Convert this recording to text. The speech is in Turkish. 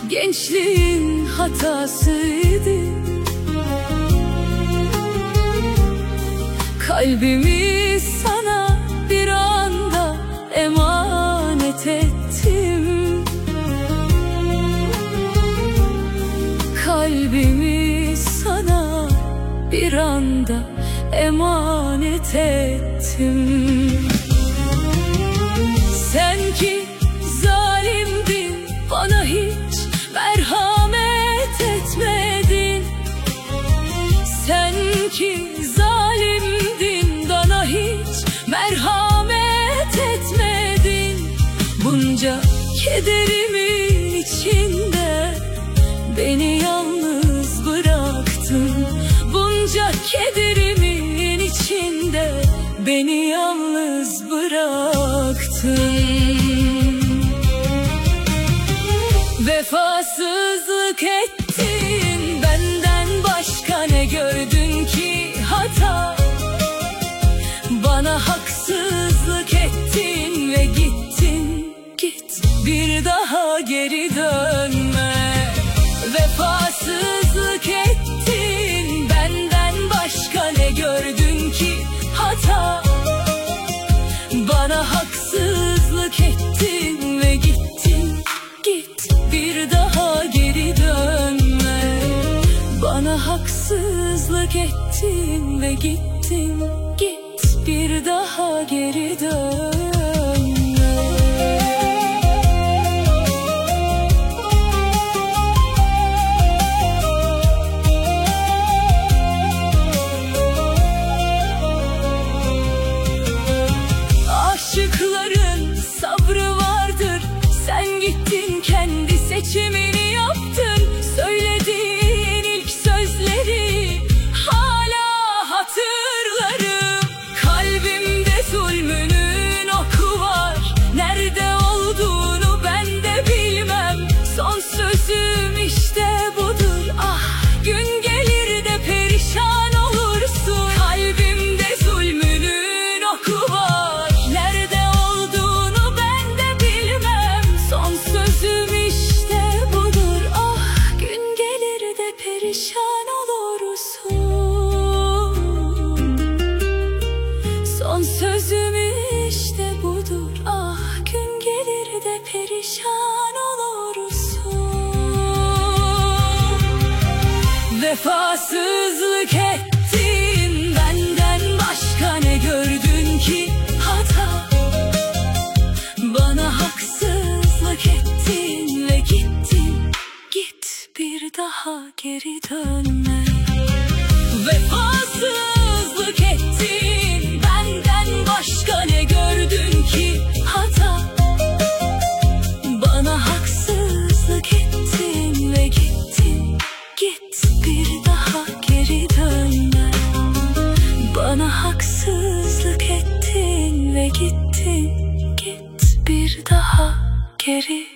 gençliğin hatasıydı. Kalbimi sana bir anda emanet ettim. Kalbimi sana bir anda emanet ettim. Sen ki zalimdin, bana hiç merhamet etmedin. Sen ki zalimdin, bana hiç merhamet etmedin. Bunca kederimin içinde beni yalnız bıraktın. Bunca kederimin içinde beni yalnız bıraktın. Vefasızlık ettin, benden başka ne gördün ki hata? Bana haksızlık ettin ve gittin, git bir daha geri dönme. Vefasızlık ettin, benden başka ne gördün ki hata? Bana haksızlık ettin ve gittin, git bir daha geri dönme. Bana haksızlık ettin ve gittin, git bir daha geri dönme. Aşıkların sabrı vardır, sen gittin kendi seçimini yaptın. Söylediğin ilk sözleri hala hatırlarım. Kalbimde zulmünün oku var, nerede olduğunu ben de bilmem. Son sözüm işte budur, ah gün gelir de perişan olursun. Kalbimde zulmünün oku var, nerede olduğunu ben de bilmem. Son sözüm işte budur, ah gün gelir de perişan olursun. Son sözüm işte budur, ah gün gelir de perişan olursun. Vefasızlık ettin, benden başka ne gördün ki hata? Bana haksızlık ettin ve gittin, git bir daha geri dönme. Vefasızlık ettin, benden başka ne gördün ki hata? Bana haksızlık ettin ve gittin, git bir daha geri dönme. Bana haksızlık ettin ve gittin, git bir daha geri